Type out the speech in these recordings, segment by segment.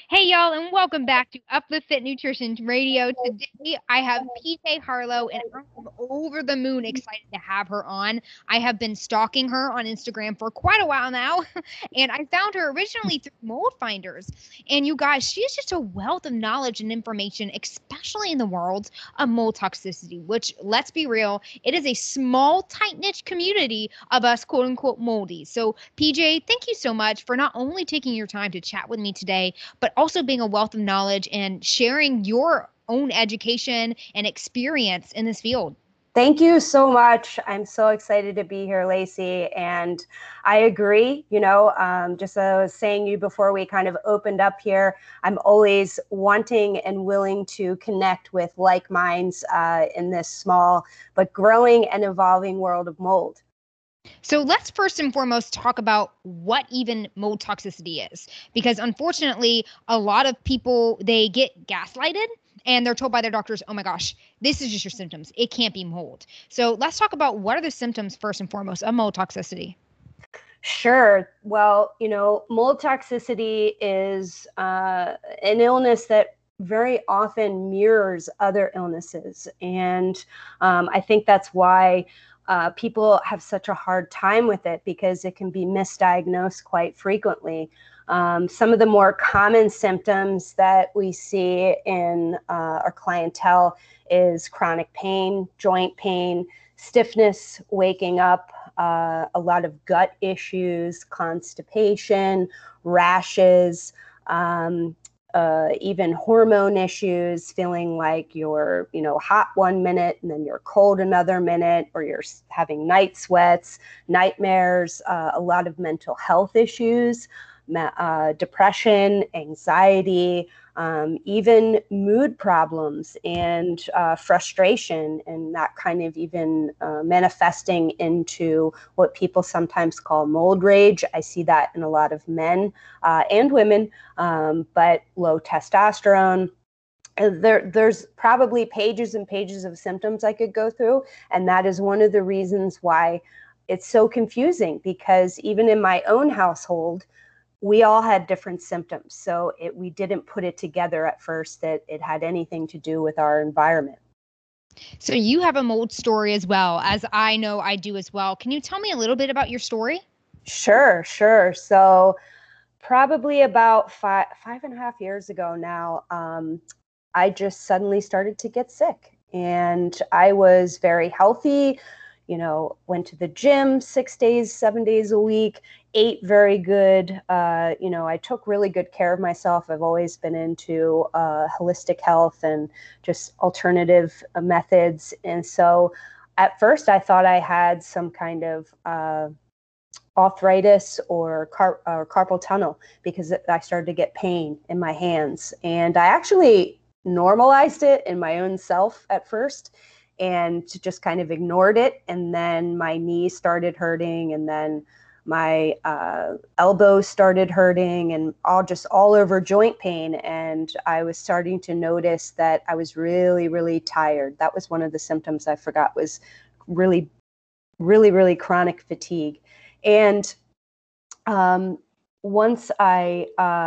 Hey, y'all, and welcome back to Uplift Fit Nutrition Radio. Today, I have PJ Harlow, and I'm over the moon excited to have her on. I have been stalking her on Instagram for quite a while now, and I found her originally through Mold Finders. And you guys, she is just a wealth of knowledge and information, especially in the world of mold toxicity, which, let's be real, it is a small, tight knit community of us, quote unquote, moldies. So, PJ, thank you so much for not only taking your time to chat with me today but also being a wealth of knowledge and sharing your own education and experience in this field. Thank you so much. I'm so excited to be here, Lacey. And I agree, just as I was saying you before we kind of opened up here, I'm always wanting and willing to connect with like minds in this small but growing and evolving world of mold. So let's first and foremost talk about what even mold toxicity is. Because unfortunately, a lot of people they get gaslighted and they're told by their doctors, oh my gosh, this is just your symptoms. It can't be mold. So let's talk about what are the symptoms first and foremost of mold toxicity. Sure. Well, mold toxicity is an illness that very often mirrors other illnesses. And I think that's why people have such a hard time with it because it can be misdiagnosed quite frequently. Some of the more common symptoms that we see in our clientele is chronic pain, joint pain, stiffness waking up, a lot of gut issues, constipation, rashes, even hormone issues, feeling like you're, hot 1 minute and then you're cold another minute, or you're having night sweats, nightmares, a lot of mental health issues, depression, anxiety, even mood problems and frustration, and that kind of even manifesting into what people sometimes call mold rage. I see that in a lot of men and women, but low testosterone. There's probably pages and pages of symptoms I could go through, and that is one of the reasons why it's so confusing, because even in my own household, we all had different symptoms. So we didn't put it together at first that it had anything to do with our environment. So you have a mold story as well, as I know I do as well. Can you tell me a little bit about your story? Sure. So probably about 5.5 years ago now, I just suddenly started to get sick. And I was very healthy, went to the gym 6 days, 7 days a week, ate very good. I took really good care of myself. I've always been into holistic health and just alternative methods. And so at first I thought I had some kind of arthritis or carpal tunnel, because I started to get pain in my hands. And I actually normalized it in my own self at first and just kind of ignored it. And then my knees started hurting, and then my elbows started hurting, and all over joint pain. And I was starting to notice that I was really, really tired. That was one of the symptoms I forgot, was really, really, really chronic fatigue. And um, once I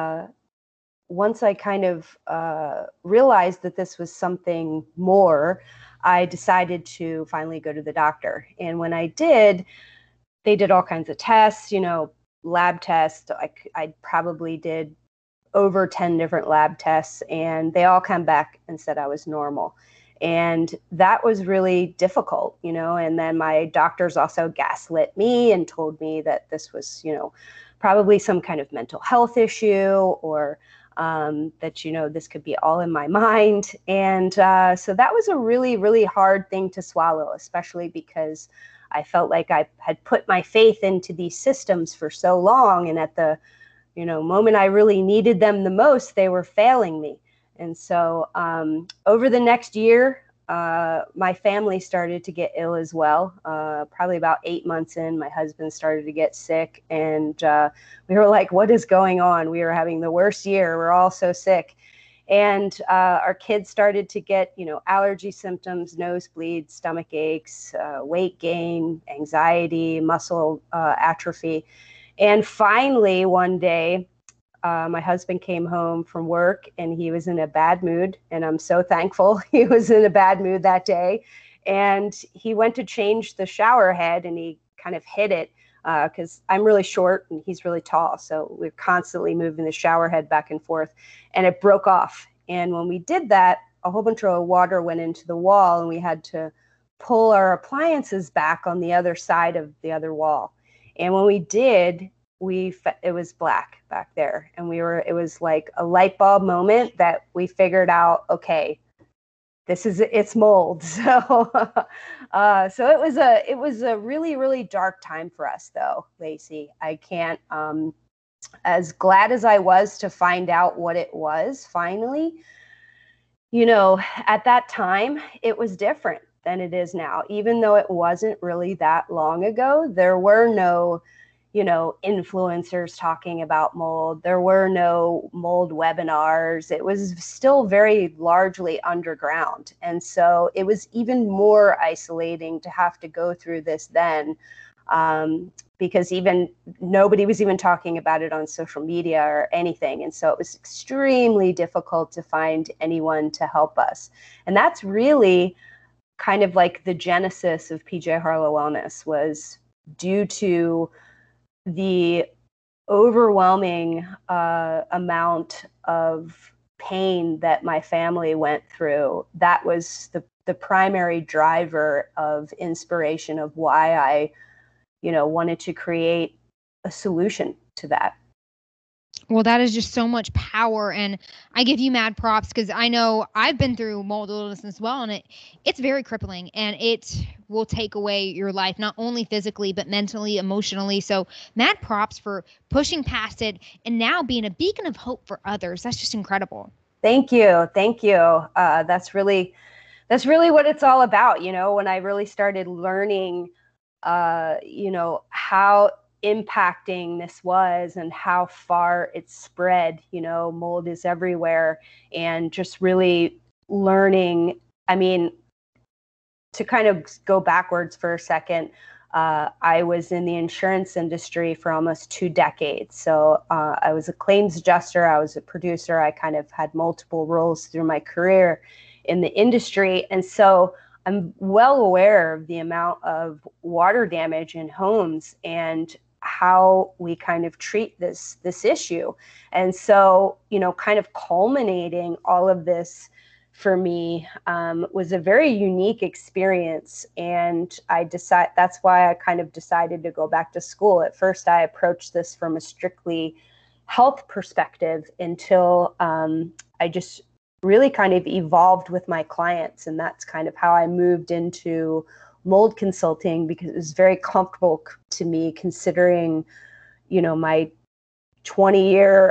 kind of realized that this was something more, I decided to finally go to the doctor. And when I did, they did all kinds of tests, lab tests. I probably did over 10 different lab tests, and they all come back and said I was normal. And that was really difficult, and then my doctors also gaslit me and told me that this was, probably some kind of mental health issue, or that, this could be all in my mind. And so that was a really, really hard thing to swallow, especially because I felt like I had put my faith into these systems for so long. And at the moment I really needed them the most, they were failing me. And so over the next year, my family started to get ill as well. Probably about 8 months in, my husband started to get sick. And we were like, what is going on? We were having the worst year. We're all so sick. And our kids started to get, allergy symptoms, nosebleeds, stomach aches, weight gain, anxiety, muscle atrophy. And finally, one day, my husband came home from work and he was in a bad mood. And I'm so thankful he was in a bad mood that day. And he went to change the shower head and he kind of hit it because I'm really short and he's really tall. So we're constantly moving the shower head back and forth and it broke off. And when we did that, a whole bunch of water went into the wall and we had to pull our appliances back on the other side of the other wall. And when we did, it was black back there. And it was like a light bulb moment that we figured out, okay, it's mold. So, so it was a really, really dark time for us though, Lacey. I can't, as glad as I was to find out what it was finally, at that time it was different than it is now. Even though it wasn't really that long ago, there were no, influencers talking about mold. There were no mold webinars. It was still very largely underground. And so it was even more isolating to have to go through this then, because even nobody was even talking about it on social media or anything. And so it was extremely difficult to find anyone to help us. And that's really kind of like the genesis of PJ Harlow Wellness, was due to the overwhelming amount of pain that my family went through. That was the primary driver of inspiration of why I, wanted to create a solution to that. Well, that is just so much power, and I give you mad props because I know I've been through mold illness as well, and it's very crippling, and it will take away your life, not only physically but mentally, emotionally. So mad props for pushing past it and now being a beacon of hope for others. That's just incredible. Thank you. That's really what it's all about. When I really started learning, how impacting this was and how far it's spread. Mold is everywhere, and just really learning. I mean, to kind of go backwards for a second, I was in the insurance industry for almost 2 decades. So I was a claims adjuster, I was a producer, I kind of had multiple roles through my career in the industry. And so I'm well aware of the amount of water damage in homes and how we kind of treat this issue. And so, kind of culminating all of this for me was a very unique experience. And that's why I kind of decided to go back to school. At first, I approached this from a strictly health perspective until I just really kind of evolved with my clients. And that's kind of how I moved into mold consulting, because it was very comfortable to me, considering, my 20-year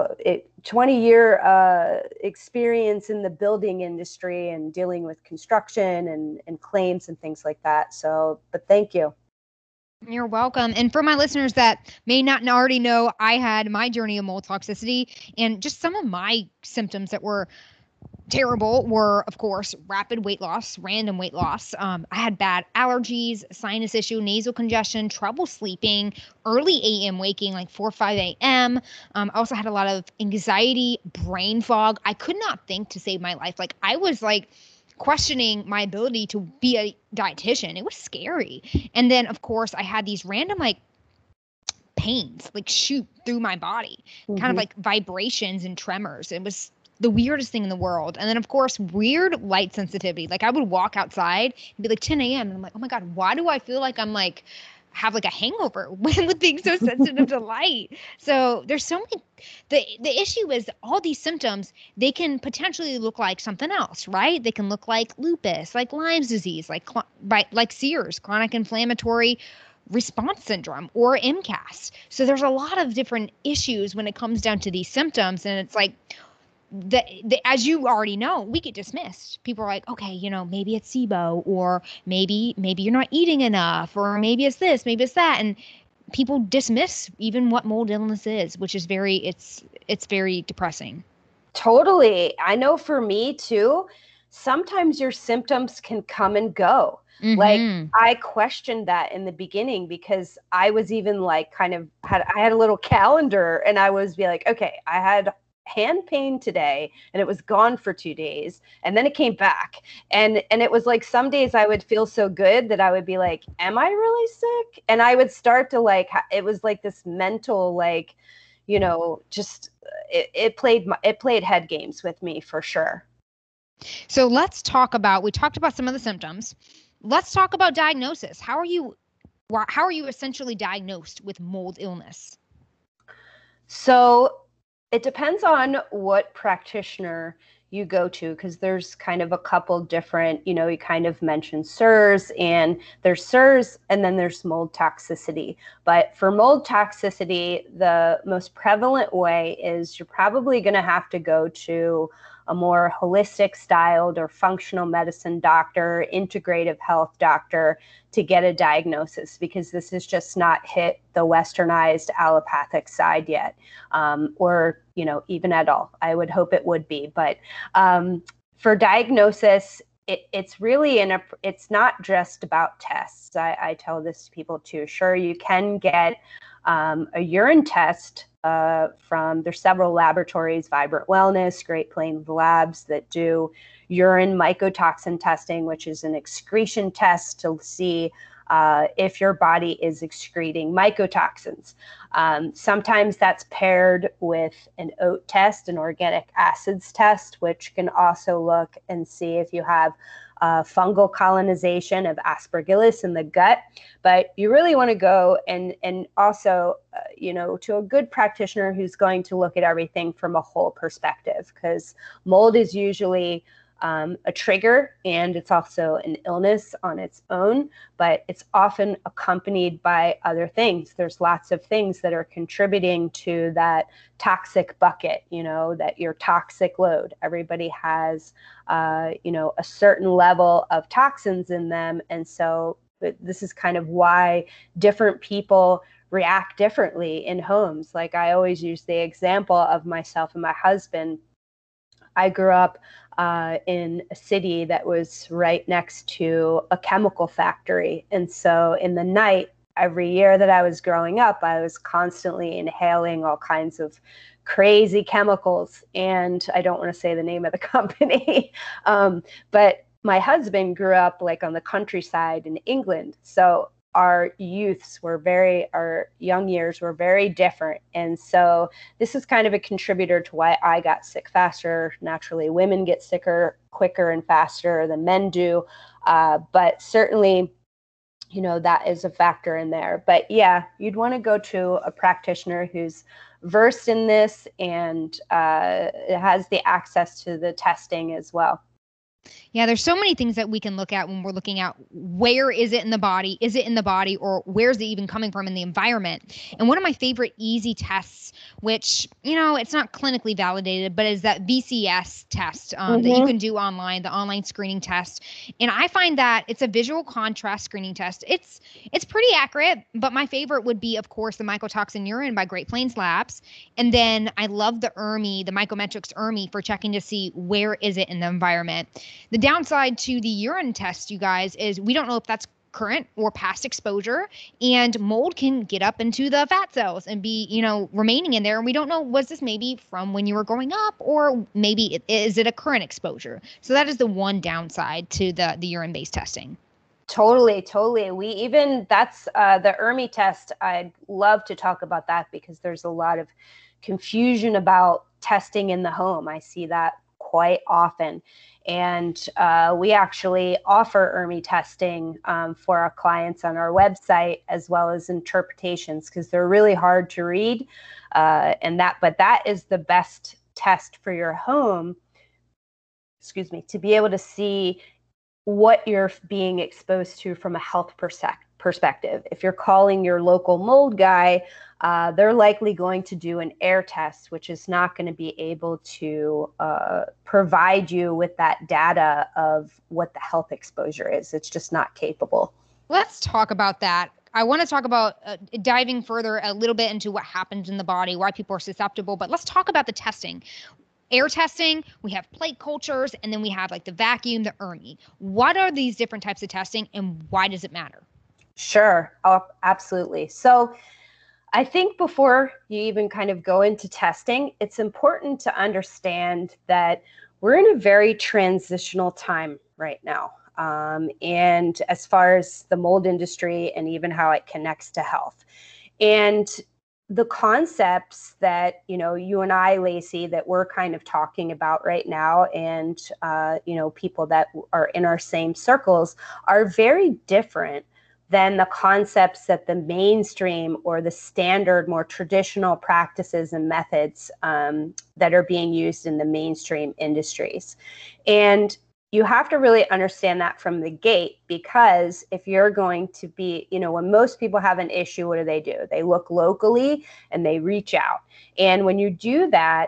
experience in the building industry and dealing with construction and claims and things like that. So, but thank you. You're welcome. And for my listeners that may not already know, I had my journey of mold toxicity, and just some of my symptoms that were terrible were, of course, rapid weight loss, random weight loss. I had bad allergies, sinus issue, nasal congestion, trouble sleeping, early AM waking, like 4 or 5 a.m. I also had a lot of anxiety, brain fog. I could not think to save my life. Like, I was like questioning my ability to be a dietitian. It was scary. And then, of course, I had these random like pains like shoot through my body, kind of like vibrations and tremors. It was the weirdest thing in the world. And then, of course, weird light sensitivity. Like, I would walk outside and be like 10 a.m. and I'm like, oh my God, why do I feel like I'm like have like a hangover with being so sensitive to light? So there's so many. The issue is all these symptoms, they can potentially look like something else, right? They can look like lupus, like Lyme's disease, like Sears, chronic inflammatory response syndrome, or MCAS. So there's a lot of different issues when it comes down to these symptoms. And it's like, as you already know, we get dismissed. People are like, okay, maybe it's SIBO, or maybe you're not eating enough, or maybe it's this, maybe it's that. And people dismiss even what mold illness is, which is it's very depressing. Totally. I know for me too, sometimes your symptoms can come and go. Like I questioned that in the beginning because I was even like I had a little calendar and I was be like, okay, I had hand pain today and it was gone for 2 days and then it came back. And it was like some days I would feel so good that I would be like, am I really sick? And I would start to like, it was like this mental, like, just it played head games with me for sure. So we talked about some of the symptoms. Let's talk about diagnosis. How are you essentially diagnosed with mold illness? So it depends on what practitioner you go to, because there's kind of a couple different, you kind of mentioned SIRS, and there's SIRS and then there's mold toxicity. But for mold toxicity, the most prevalent way is you're probably going to have to go to a more holistic styled or functional medicine doctor, integrative health doctor to get a diagnosis, because this has just not hit the westernized allopathic side yet, or even at all. I would hope it would be, but for diagnosis, it's really it's not just about tests. I tell this to people too. Sure, you can get a urine test there's several laboratories, Vibrant Wellness, Great Plains Labs, that do urine mycotoxin testing, which is an excretion test to see if your body is excreting mycotoxins. Sometimes that's paired with an OAT test, an organic acids test, which can also look and see if you have fungal colonization of Aspergillus in the gut. But you really want to go and also, to a good practitioner who's going to look at everything from a whole perspective, because mold is usually a trigger, and it's also an illness on its own, but it's often accompanied by other things. There's lots of things that are contributing to that toxic bucket, that your toxic load. Everybody has, a certain level of toxins in them. And so this is kind of why different people react differently in homes. Like I always use the example of myself and my husband. I grew up in a city that was right next to a chemical factory. And so in the night, every year that I was growing up, I was constantly inhaling all kinds of crazy chemicals. And I don't want to say the name of the company, but my husband grew up like on the countryside in England. So our young years were very different. And so this is kind of a contributor to why I got sick faster. Naturally, women get sicker quicker and faster than men do. But certainly, that is a factor in there. But yeah, you'd want to go to a practitioner who's versed in this and has the access to the testing as well. Yeah, there's so many things that we can look at when we're looking at where is it in the body? Is it in the body, or where's it even coming from in the environment? And one of my favorite easy tests, which, it's not clinically validated, but is that VCS test that you can do online, the online screening test. And I find that it's a visual contrast screening test. It's pretty accurate, but my favorite would be, of course, the mycotoxin urine by Great Plains Labs. And then I love the ERMI, the Mycometrix ERMI, for checking to see where is it in the environment. The downside to the urine test, you guys, is we don't know if that's current or past exposure, and mold can get up into the fat cells and be, remaining in there. And we don't know, was this maybe from when you were growing up, or maybe is it a current exposure? So that is the one downside to the urine-based testing. Totally. That's the ERMI test. I'd love to talk about that because there's a lot of confusion about testing in the home. I see that quite often. And we actually offer ERMI testing for our clients on our website, as well as interpretations, because they're really hard to read. But that is the best test for your home, to be able to see what you're being exposed to from a health perspective. If you're calling your local mold guy, they're likely going to do an air test, which is not going to be able to provide you with that data of what the health exposure is. It's just not capable. Let's talk about that. I want to talk about diving further a little bit into what happens in the body, why people are susceptible, but let's talk about the testing. air testing, we have plate cultures, and then we have like the vacuum, the ERMI. What are these different types of testing and why does it matter? Sure. Oh, absolutely. So I think before you even kind of go into testing, it's important to understand that we're in a very transitional time right now. And as far as the mold industry and even how it connects to health. And the concepts that, you and I, Lacey, that we're kind of talking about right now, and, people that are in our same circles are very different than the concepts that the mainstream or the standard, more traditional practices and methods that are being used in the mainstream industries. And you have to really understand that from the gate, because if you're going to be, when most people have an issue, what do? They look locally and they reach out. And when you do that,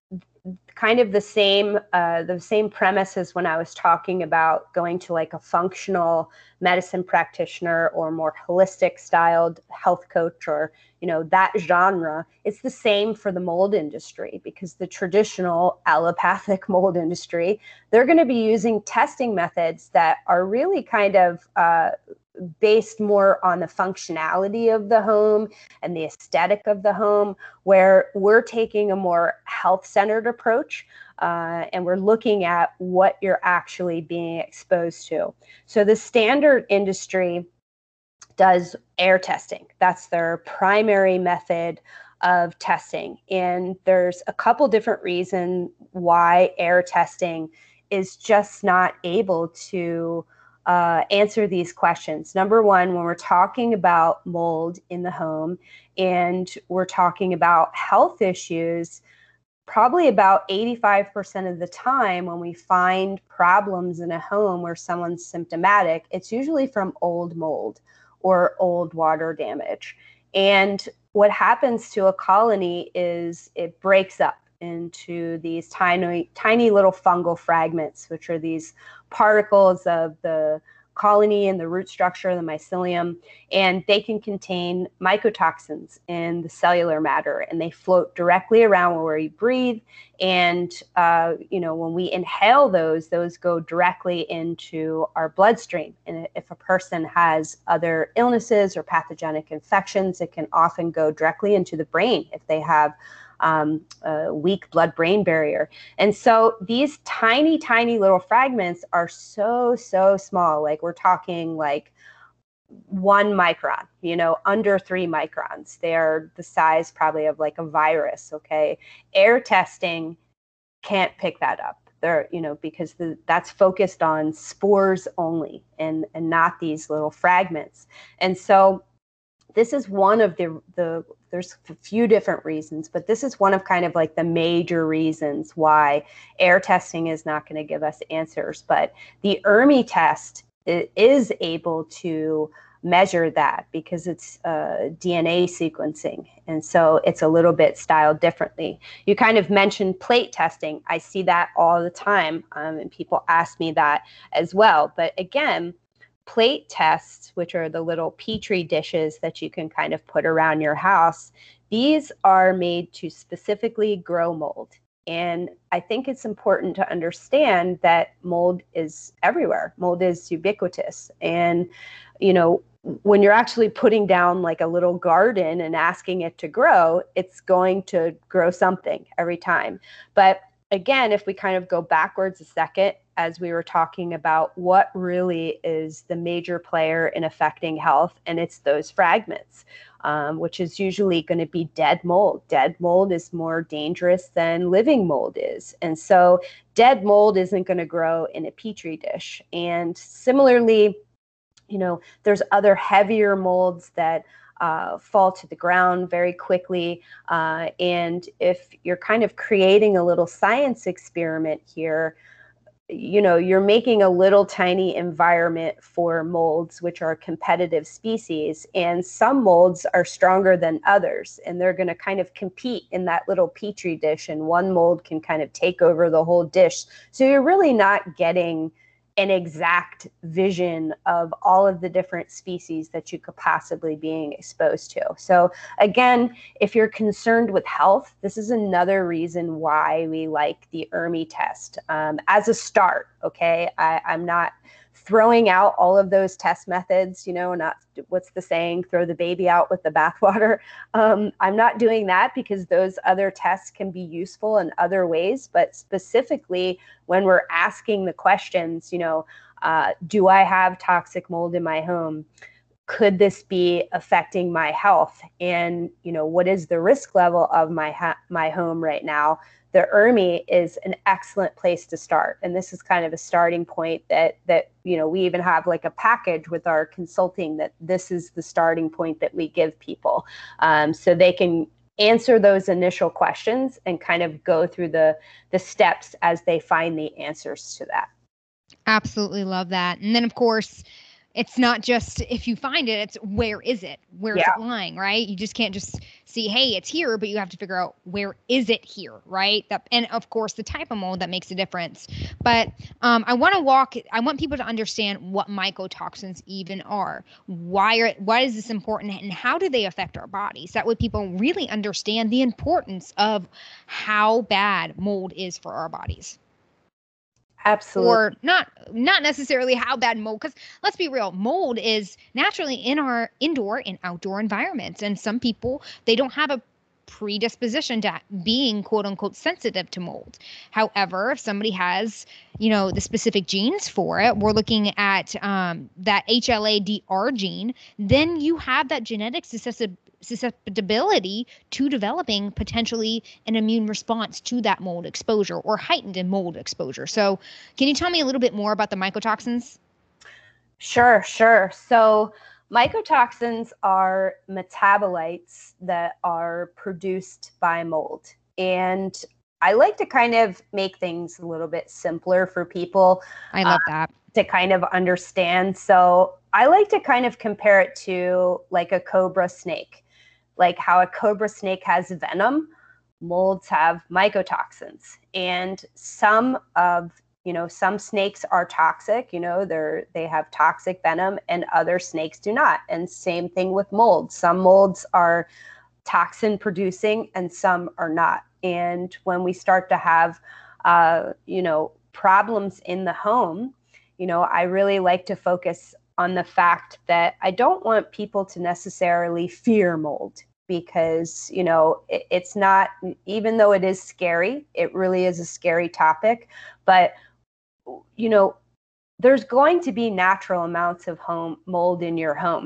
kind of the same premise as when I was talking about going to like a functional medicine practitioner or more holistic styled health coach, or that genre. It's the same for the mold industry, because the traditional allopathic mold industry, they're going to be using testing methods that are really kind of based more on the functionality of the home and the aesthetic of the home, where we're taking a more health-centered approach, and we're looking at what you're actually being exposed to. So the standard industry does air testing. That's their primary method of testing. And there's a couple different reasons why air testing is just not able to answer these questions. Number one, when we're talking about mold in the home and we're talking about health issues, probably about 85% of the time when we find problems in a home where someone's symptomatic, it's usually from old mold or old water damage. And what happens to a colony is it breaks up into these tiny, tiny little fungal fragments, which are these particles of the colony and the root structure, the mycelium, and they can contain mycotoxins in the cellular matter, and they float directly around where we breathe. And, when we inhale those go directly into our bloodstream. And if a person has other illnesses or pathogenic infections, it can often go directly into the brain if they have a weak blood-brain barrier. And so these tiny, tiny little fragments are so, so small. Like we're talking like 1 micron, under 3 microns. They're the size probably of like a virus, okay? Air testing can't pick that up. They're, because that's focused on spores only and not these little fragments. And so this is one of there's a few different reasons, but this is one of kind of like the major reasons why air testing is not going to give us answers. But the ERMI test is able to measure that because it's DNA sequencing. And so it's a little bit styled differently. You kind of mentioned plate testing. I see that all the time, and people ask me that as well. But again, plate tests, which are the little petri dishes that you can kind of put around your house, these are made to specifically grow mold. And I think it's important to understand that mold is everywhere. Mold is ubiquitous. And, when you're actually putting down like a little garden and asking it to grow, it's going to grow something every time. But again, if we kind of go backwards a second, as we were talking about what really is the major player in affecting health, and it's those fragments, which is usually going to be dead mold. Dead mold is more dangerous than living mold is. And so dead mold isn't going to grow in a petri dish. And similarly, there's other heavier molds that fall to the ground very quickly. And if you're kind of creating a little science experiment here, you're making a little tiny environment for molds, which are competitive species. And some molds are stronger than others, and they're going to kind of compete in that little petri dish. And one mold can kind of take over the whole dish. So you're really not getting an exact vision of all of the different species that you could possibly be exposed to. So again, if you're concerned with health, this is another reason why we like the ERMI test as a start. Okay, I'm not throwing out all of those test methods, not what's the saying, throw the baby out with the bathwater. I'm not doing that, because those other tests can be useful in other ways. But specifically, when we're asking the questions, do I have toxic mold in my home? Could this be affecting my health? And, what is the risk level of my home right now? The ERMI is an excellent place to start. And this is kind of a starting point that we even have like a package with our consulting, that this is the starting point that we give people, so they can answer those initial questions and kind of go through the steps as they find the answers to that. Absolutely love that. And then, of course, it's not just if you find it, it's where is it? Where's it lying, right? You just can't just see, hey, it's here, but you have to figure out where is it here, right? And of course, the type of mold that makes a difference. But I want people to understand what mycotoxins even are. Why is this important, and how do they affect our bodies? That way people really understand the importance of how bad mold is for our bodies. Absolutely. Or not necessarily how bad mold, because let's be real, mold is naturally in our indoor and outdoor environments. And some people, they don't have a predisposition to being quote unquote sensitive to mold. However, if somebody has, the specific genes for it, we're looking at that HLA-DR gene, then you have that genetic susceptibility to developing potentially an immune response to that mold exposure, or heightened in mold exposure. So can you tell me a little bit more about the mycotoxins? Sure. So mycotoxins are metabolites that are produced by mold. And I like to kind of make things a little bit simpler for people. I love that. To kind of understand. So I like to kind of compare it to like a cobra snake. Like how a cobra snake has venom, molds have mycotoxins. And some snakes are toxic, they have toxic venom, and other snakes do not. And same thing with molds. Some molds are toxin producing and some are not. And when we start to have, problems in the home, I really like to focus on the fact that I don't want people to necessarily fear mold, because, it's not, even though it is scary, it really is a scary topic. But, there's going to be natural amounts of mold in your home.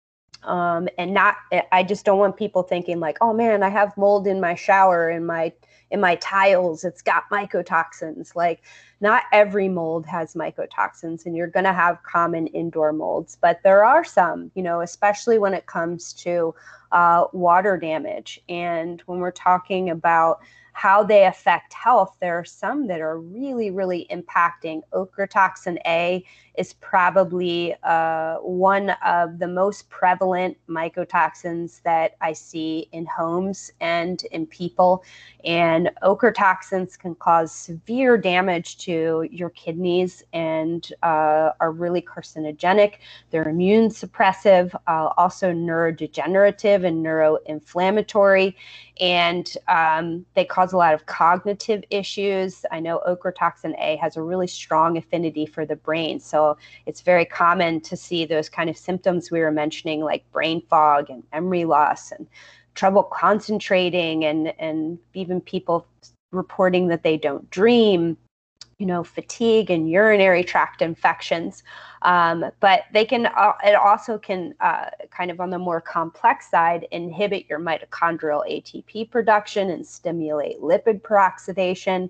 I just don't want people thinking like, oh man, I have mold in my shower, in my tiles, it's got mycotoxins. Like, not every mold has mycotoxins, and you're going to have common indoor molds, but there are some, especially when it comes to water damage. And when we're talking about how they affect health, there are some that are really, really impacting. Ochratoxin A is probably one of the most prevalent mycotoxins that I see in homes and in people. And ochratoxins can cause severe damage to your kidneys and are really carcinogenic. They're immune suppressive, also neurodegenerative and neuroinflammatory. And they cause a lot of cognitive issues. I know ochratoxin A has a really strong affinity for the brain. So it's very common to see those kind of symptoms we were mentioning, like brain fog and memory loss and trouble concentrating, and even people reporting that they don't dream, fatigue and urinary tract infections. But it also can kind of on the more complex side inhibit your mitochondrial ATP production and stimulate lipid peroxidation.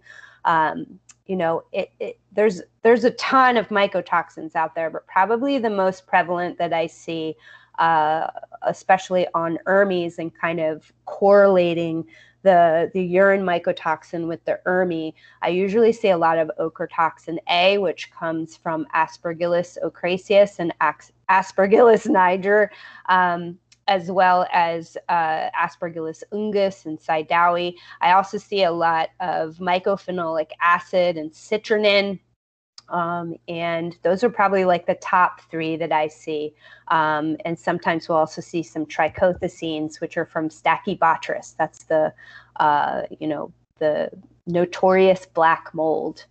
There's a ton of mycotoxins out there, but probably the most prevalent that I see, especially on ERMIs and kind of correlating the urine mycotoxin with the ERMI, I usually see a lot of ochratoxin A, which comes from Aspergillus ocraceus and Aspergillus niger, as well as Aspergillus ungus and Sidowi. I also see a lot of mycophenolic acid and citrinin. And those are probably like the top three that I see. And sometimes we'll also see some trichothecenes, which are from Stachybotrys. That's the, the notorious black mold.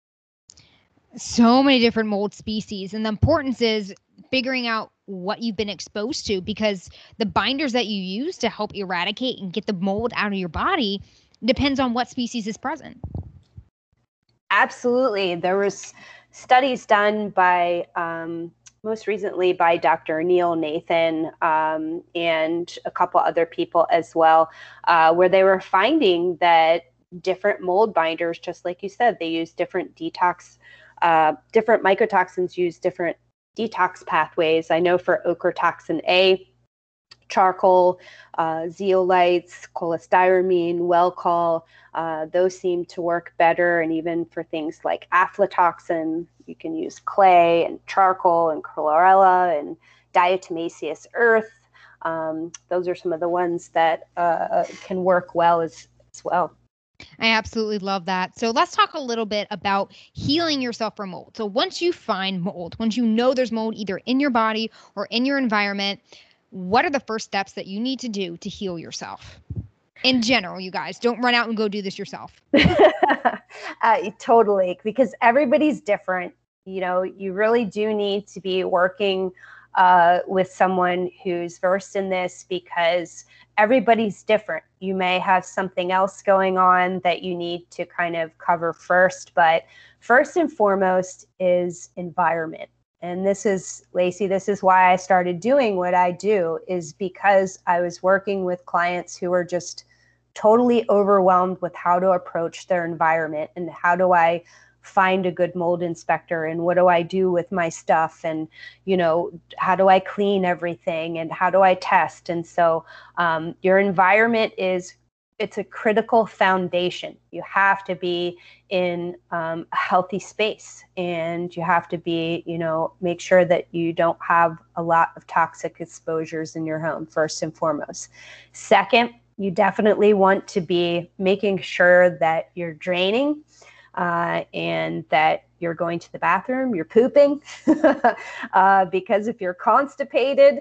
So many different mold species. And the importance is figuring out what you've been exposed to, because the binders that you use to help eradicate and get the mold out of your body depends on what species is present. Absolutely. There was studies done by, most recently by Dr. Neil Nathan and a couple other people as well, where they were finding that different mold binders, just like you said, they use different different mycotoxins use different detox pathways. I know for ochratoxin A, charcoal, zeolites, cholestyramine, Welchol, those seem to work better. And even for things like aflatoxin, you can use clay and charcoal and chlorella and diatomaceous earth. Those are some of the ones that can work well as well. I absolutely love that. So let's talk a little bit about healing yourself from mold. So once you find mold, once you know there's mold either in your body or in your environment, what are the first steps that you need to do to heal yourself? In general, you guys, don't run out and go do this yourself. Totally, because everybody's different. You really do need to be working with someone who's versed in this, because everybody's different. You may have something else going on that you need to kind of cover first, but first and foremost is environment. And this is, Lacey, this is why I started doing what I do, is because I was working with clients who were just totally overwhelmed with how to approach their environment and how do I find a good mold inspector and what do I do with my stuff and, how do I clean everything and how do I test? And so your environment it's a critical foundation. You have to be in a healthy space, and you have to be, make sure that you don't have a lot of toxic exposures in your home, first and foremost. Second, you definitely want to be making sure that you're draining and that you're going to the bathroom, you're pooping, because if you're constipated,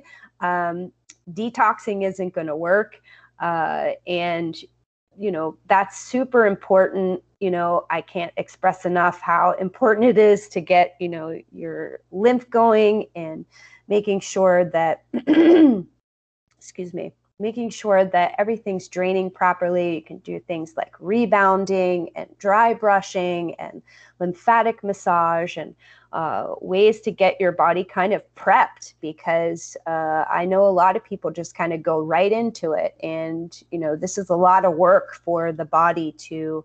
detoxing isn't going to work. And, that's super important. I can't express enough how important it is to get, your lymph going and making sure that, excuse me, making sure that everything's draining properly. You can do things like rebounding and dry brushing and lymphatic massage and ways to get your body kind of prepped, because I know a lot of people just kind of go right into it. And, this is a lot of work for the body to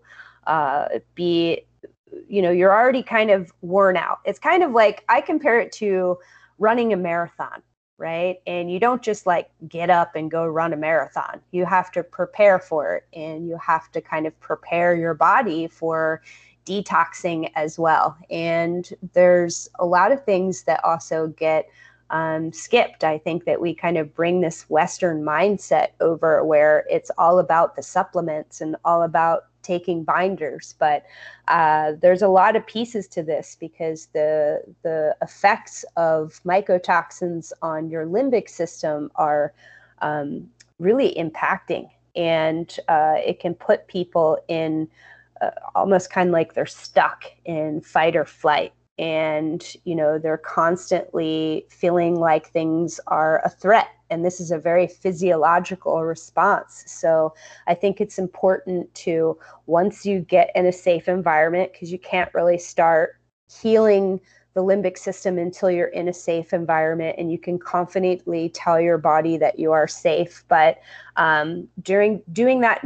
be, you're already kind of worn out. It's kind of like, I compare it to running a marathon. Right. And you don't just like get up and go run a marathon. You have to prepare for it, and you have to kind of prepare your body for detoxing as well. And there's a lot of things that also get skipped. I think that we kind of bring this Western mindset over where it's all about the supplements and all about taking binders, but there's a lot of pieces to this, because the effects of mycotoxins on your limbic system are really impacting, and it can put people in almost kind of like they're stuck in fight or flight, and they're constantly feeling like things are a threat. And this is a very physiological response. So I think it's important to, once you get in a safe environment, because you can't really start healing the limbic system until you're in a safe environment and you can confidently tell your body that you are safe. But during doing that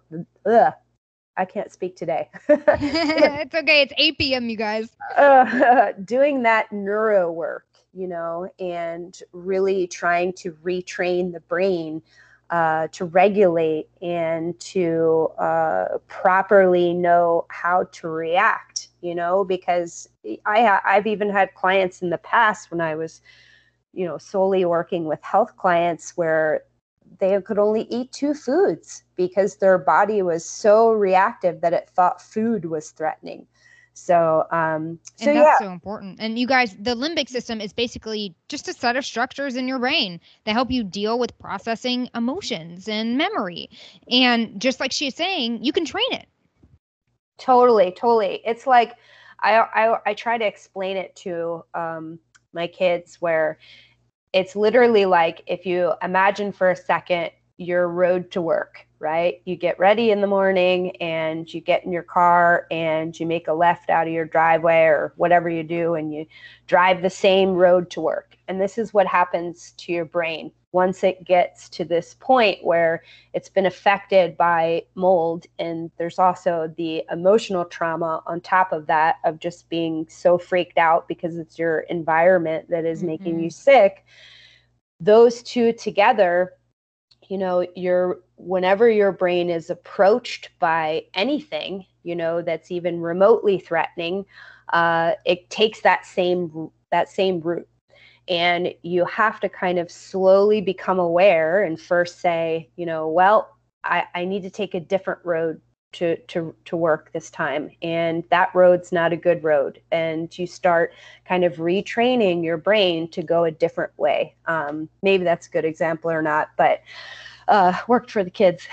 I can't speak today. It's okay. It's 8 p.m., you guys. Doing that neuro work, and really trying to retrain the brain to regulate and to properly know how to react, because I've even had clients in the past when I was, solely working with health clients where they could only eat 2 foods because their body was so reactive that it thought food was threatening. And that's so important. And you guys, the limbic system is basically just a set of structures in your brain that help you deal with processing emotions and memory. And just like she's saying, you can train it. Totally. It's like I try to explain it to my kids, where it's literally like, if you imagine for a second your road to work, right? You get ready in the morning and you get in your car and you make a left out of your driveway or whatever you do, and you drive the same road to work. And this is what happens to your brain once it gets to this point where it's been affected by mold. And there's also the emotional trauma on top of that, of just being so freaked out because it's your environment that is making you sick. Those two together, whenever your brain is approached by anything, that's even remotely threatening, it takes that same route. And you have to kind of slowly become aware and first say, well, I need to take a different road to work this time. And that road's not a good road. And you start kind of retraining your brain to go a different way. Maybe that's a good example or not, but worked for the kids.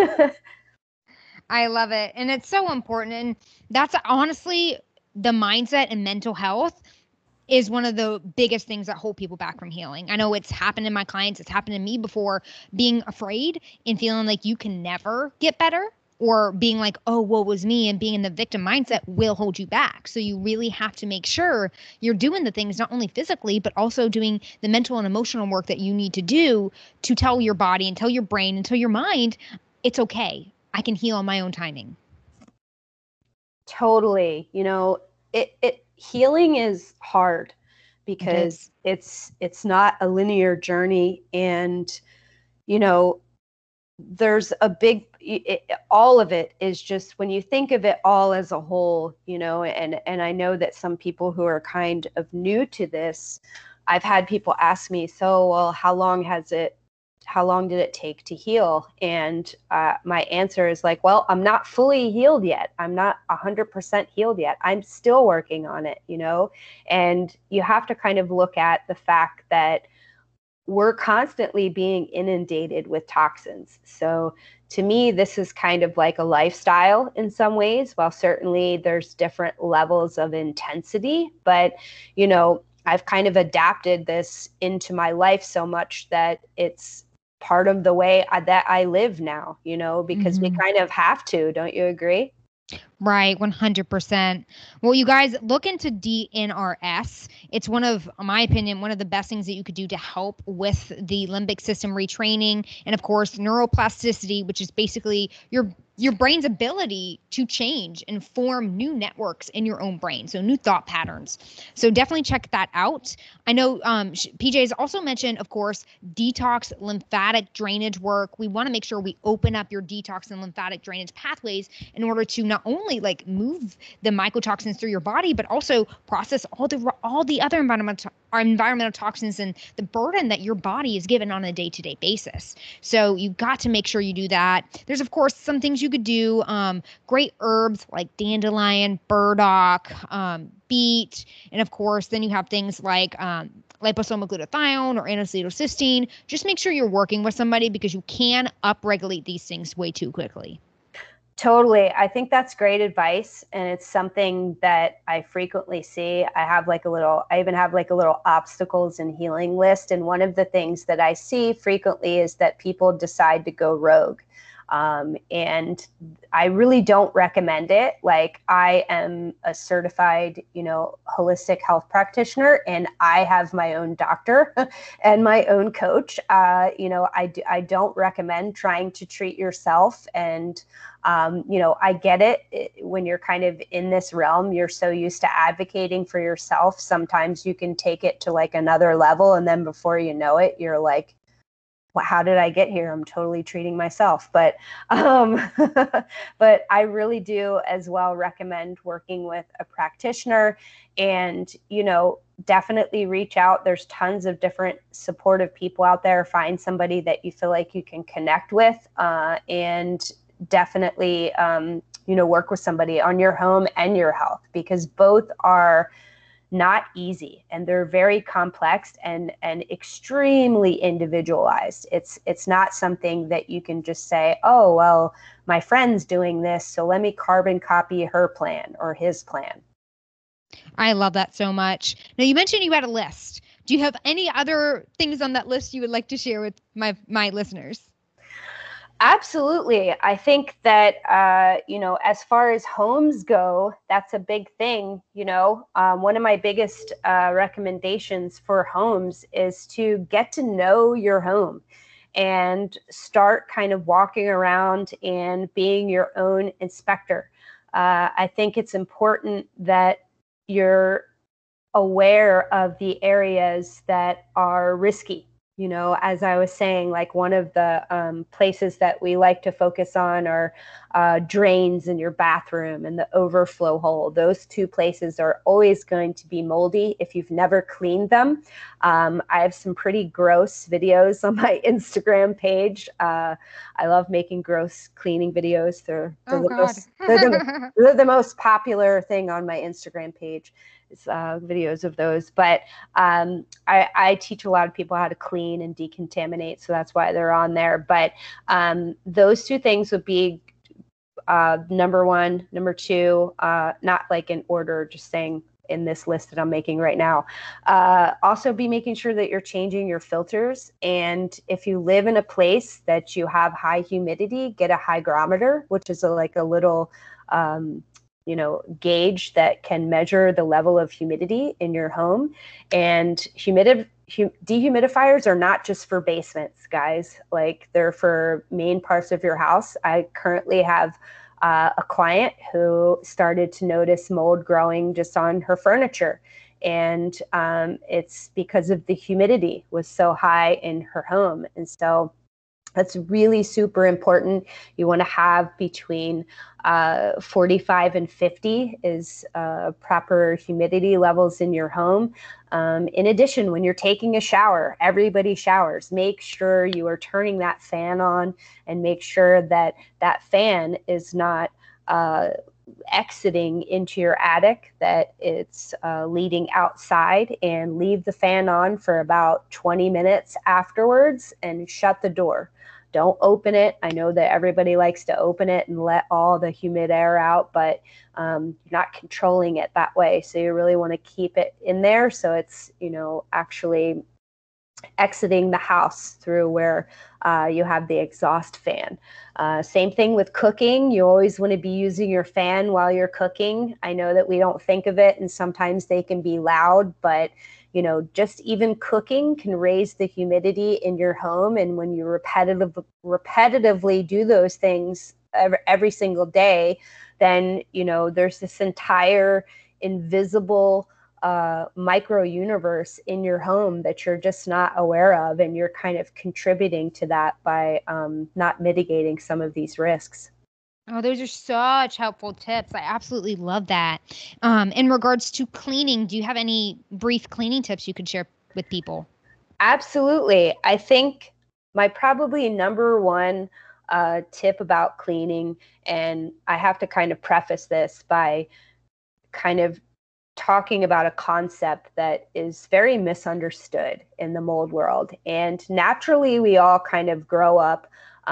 I love it. And it's so important. And that's honestly, the mindset and mental health is one of the biggest things that hold people back from healing. I know it's happened to my clients. It's happened to me before, being afraid and feeling like you can never get better, or being like, oh, woe was me, and being in the victim mindset will hold you back. So you really have to make sure you're doing the things, not only physically, but also doing the mental and emotional work that you need to do to tell your body and tell your brain and tell your mind, it's okay. I can heal on my own timing. Totally. Healing is hard because it's not a linear journey. And, there's a big, all of it is just, when you think of it all as a whole, and I know that some people who are kind of new to this, I've had people ask me, so, well, how long did it take to heal? And my answer is like, well, I'm not fully healed yet. I'm not 100% healed yet. I'm still working on it, and you have to kind of look at the fact that we're constantly being inundated with toxins. So to me, this is kind of like a lifestyle in some ways. While certainly there's different levels of intensity, but, I've kind of adapted this into my life so much that it's part of the way that I live now, because we kind of have to. Don't you agree? Right, 100%. Well, you guys, look into DNRS. It's one of, in my opinion, one of the best things that you could do to help with the limbic system retraining, and of course, neuroplasticity, which is basically your brain's ability to change and form new networks in your own brain, so new thought patterns. So definitely check that out. I know PJ has also mentioned, of course, detox lymphatic drainage work. We want to make sure we open up your detox and lymphatic drainage pathways in order to not only like move the mycotoxins through your body, but also process all the other environmental toxins and the burden that your body is given on a day-to-day basis. So you got to make sure you do that. There's of course some things you could do. Great herbs like dandelion, burdock, beet, and of course then you have things like liposomal glutathione or N-acetylcysteine. Just make sure you're working with somebody, because you can upregulate these things way too quickly. Totally. I think that's great advice. And it's something that I frequently see. I even have like a little obstacles and healing list. And one of the things that I see frequently is that people decide to go rogue. And I really don't recommend it. Like, I am a certified, holistic health practitioner, and I have my own doctor and my own coach. I don't recommend trying to treat yourself. And, I get it. When you're kind of in this realm, you're so used to advocating for yourself. Sometimes you can take it to like another level. And then before you know it, you're like, how did I get here? I'm totally treating myself. But but I really do as well recommend working with a practitioner, and, definitely reach out. There's tons of different supportive people out there. Find somebody that you feel like you can connect with, and definitely, work with somebody on your home and your health, because both are not easy and they're very complex and extremely individualized. It's not something that you can just say, oh, well, my friend's doing this, so let me carbon copy her plan or his plan. I love that so much. Now, you mentioned you had a list. Do you have any other things on that list you would like to share with my listeners? Absolutely. I think that, as far as homes go, that's a big thing. One of my biggest recommendations for homes is to get to know your home and start kind of walking around and being your own inspector. I think it's important that you're aware of the areas that are risky. As I was saying, like one of the places that we like to focus on are drains in your bathroom and the overflow hole. Those two places are always going to be moldy if you've never cleaned them. I have some pretty gross videos on my Instagram page. I love making gross cleaning videos. They're the most popular thing on my Instagram page. Videos of those, but I teach a lot of people how to clean and decontaminate, so that's why they're on there. But those two things would be number one. Number two, not like in order, just saying in this list that I'm making right now. Also be making sure that you're changing your filters, and if you live in a place that you have high humidity, get a hygrometer, which is like a little gauge that can measure the level of humidity in your home. And dehumidifiers are not just for basements, guys. Like, they're for main parts of your house. I currently have a client who started to notice mold growing just on her furniture. And it's because of the humidity was so high in her home. And so that's really super important. You want to have between 45 and 50 is proper humidity levels in your home. In addition, when you're taking a shower, everybody showers. Make sure you are turning that fan on, and make sure that that fan is not exiting into your attic, that it's leading outside, and leave the fan on for about 20 minutes afterwards and shut the door. Don't open it. I know that everybody likes to open it and let all the humid air out, but you're not controlling it that way. So you really want to keep it in there so it's, actually exiting the house through where you have the exhaust fan. Same thing with cooking. You always want to be using your fan while you're cooking. I know that we don't think of it, and sometimes they can be loud, but just even cooking can raise the humidity in your home. And when you repetitively do those things every single day, then, there's this entire invisible micro universe in your home that you're just not aware of. And you're kind of contributing to that by not mitigating some of these risks. Oh, those are such helpful tips. I absolutely love that. In regards to cleaning, do you have any brief cleaning tips you could share with people? Absolutely. I think my probably number one tip about cleaning, and I have to kind of preface this by kind of talking about a concept that is very misunderstood in the mold world. And naturally, we all kind of grow up.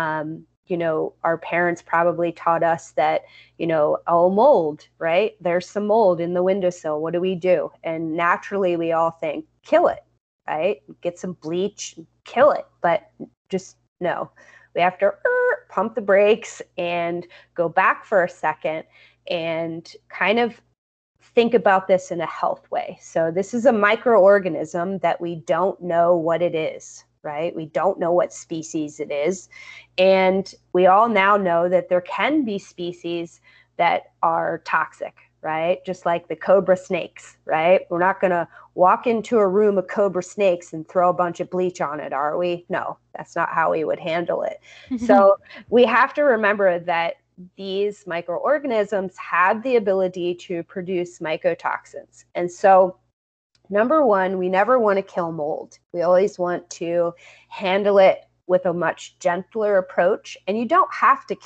Our parents probably taught us that, oh, mold, right? There's some mold in the windowsill. What do we do? And naturally, we all think, kill it, right? Get some bleach, kill it. But just no, we have to pump the brakes and go back for a second and kind of think about this in a health way. So this is a microorganism that we don't know what it is, right? We don't know what species it is. And we all now know that there can be species that are toxic, right? Just like the cobra snakes, right? We're not going to walk into a room of cobra snakes and throw a bunch of bleach on it, are we? No, that's not how we would handle it. So we have to remember that these microorganisms have the ability to produce mycotoxins. And so, number one, we never want to kill mold. We always want to handle it with a much gentler approach. And you don't have to kill it.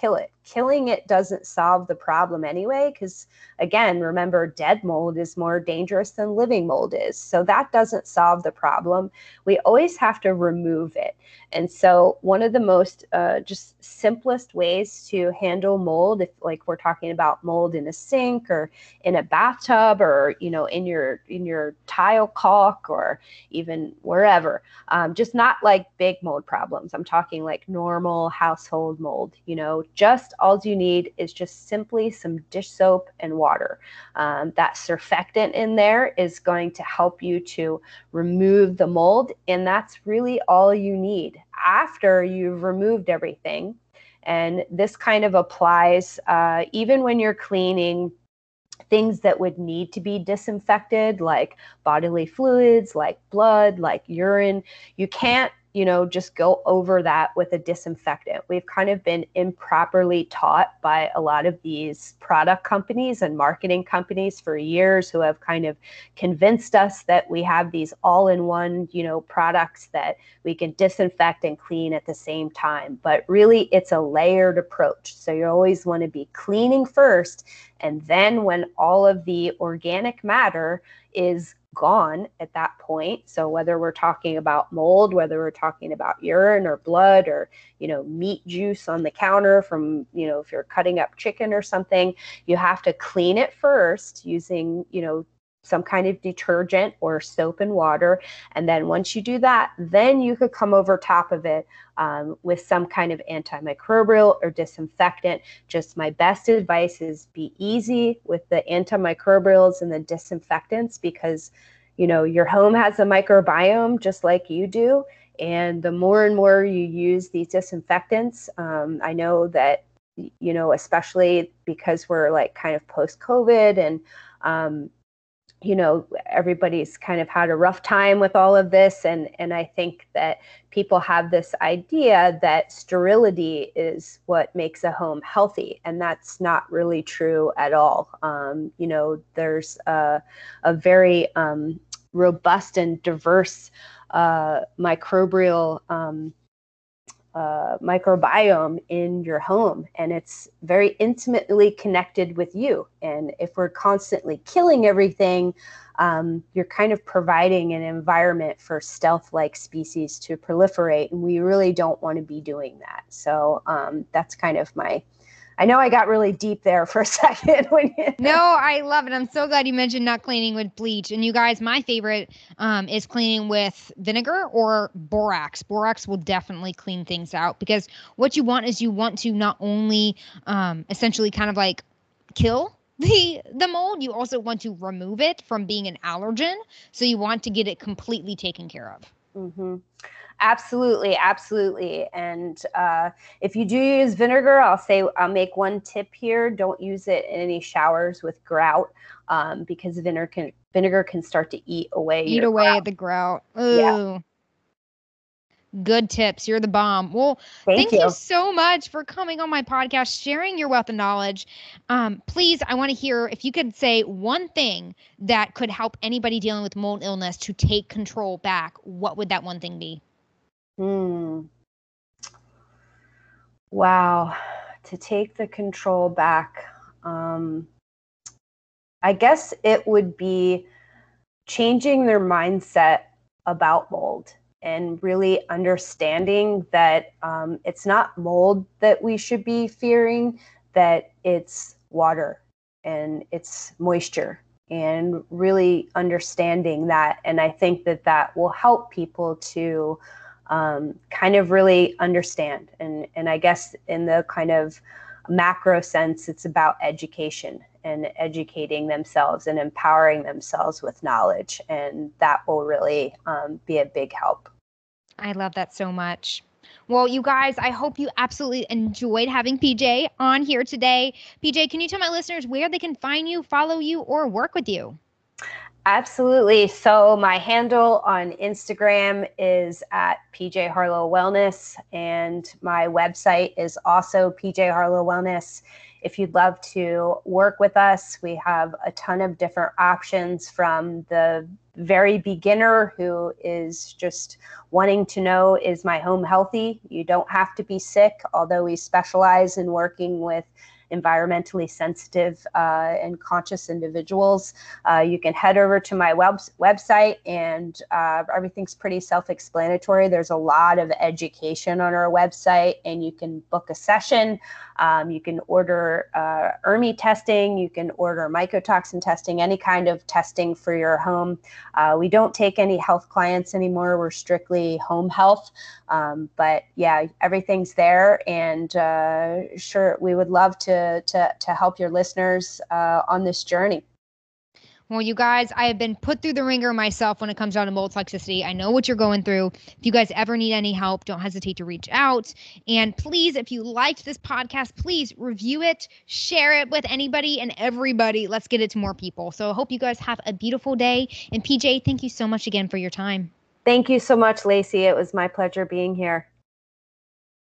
killing it doesn't solve the problem anyway, because again, remember, dead mold is more dangerous than living mold is. So that doesn't solve the problem. We always have to remove it. And so one of the most just simplest ways to handle mold, if like we're talking about mold in a sink or in a bathtub, or in your tile caulk, or even wherever, just not like big mold problems. I'm talking like normal household mold. Just all you need is just simply some dish soap and water. That surfactant in there is going to help you to remove the mold, and that's really all you need after you've removed everything. And this kind of applies even when you're cleaning things that would need to be disinfected, like bodily fluids, like blood, like urine. You can't, just go over that with a disinfectant. We've kind of been improperly taught by a lot of these product companies and marketing companies for years, who have kind of convinced us that we have these all-in-one, products that we can disinfect and clean at the same time. But really, it's a layered approach. So you always want to be cleaning first, and then when all of the organic matter is gone at that point, so whether we're talking about mold, whether we're talking about urine or blood, or meat juice on the counter from if you're cutting up chicken or something, you have to clean it first using some kind of detergent or soap and water. And then once you do that, then you could come over top of it with some kind of antimicrobial or disinfectant. Just my best advice is be easy with the antimicrobials and the disinfectants, because your home has a microbiome just like you do. And the more and more you use these disinfectants, I know that, especially because we're like kind of post-COVID, and everybody's kind of had a rough time with all of this. And I think that people have this idea that sterility is what makes a home healthy. And that's not really true at all. There's a very robust and diverse microbial microbiome in your home, and it's very intimately connected with you. And if we're constantly killing everything, you're kind of providing an environment for stealth-like species to proliferate, and we really don't want to be doing that. So that's kind of I know I got really deep there for a second. No, I love it. I'm so glad you mentioned not cleaning with bleach. And you guys, my favorite is cleaning with vinegar or borax. Borax will definitely clean things out, because what you want is you want to not only essentially kind of like kill the mold, you also want to remove it from being an allergen. So you want to get it completely taken care of. Mm-hmm. Absolutely. And if you do use vinegar, I'll make one tip here. Don't use it in any showers with grout, because vinegar can start to eat away at the grout. Ooh. Yeah. Good tips. You're the bomb. Well, thank you so much for coming on my podcast, sharing your wealth of knowledge. Please, I want to hear if you could say one thing that could help anybody dealing with mold illness to take control back. What would that one thing be? Wow. To take the control back. I guess it would be changing their mindset about mold, and really understanding that it's not mold that we should be fearing, that it's water and it's moisture, and really understanding that. And I think that will help people to kind of really understand. And I guess in the kind of macro sense, it's about education and educating themselves and empowering themselves with knowledge. And that will really be a big help. I love that so much. Well, you guys, I hope you absolutely enjoyed having PJ on here today. PJ, can you tell my listeners where they can find you, follow you, or work with you? Absolutely. So my handle on Instagram is at PJ Harlow Wellness, and my website is also PJ Harlow Wellness. If you'd love to work with us, we have a ton of different options, from the very beginner who is just wanting to know, is my home healthy? You don't have to be sick, although we specialize in working with environmentally sensitive and conscious individuals. You can head over to my website, and everything's pretty self-explanatory. There's a lot of education on our website, and you can book a session. You can order ERMI testing, you can order mycotoxin testing, any kind of testing for your home. We don't take any health clients anymore. We're strictly home health. But yeah, everything's there, and sure, we would love to help your listeners on this journey. Well, you guys, I have been put through the ringer myself when it comes down to mold toxicity. I know what you're going through. If you guys ever need any help, don't hesitate to reach out. And please, if you liked this podcast, please review it, share it with anybody and everybody. Let's get it to more people. So I hope you guys have a beautiful day. And PJ, thank you so much again for your time. Thank you so much, Lacey. It was my pleasure being here.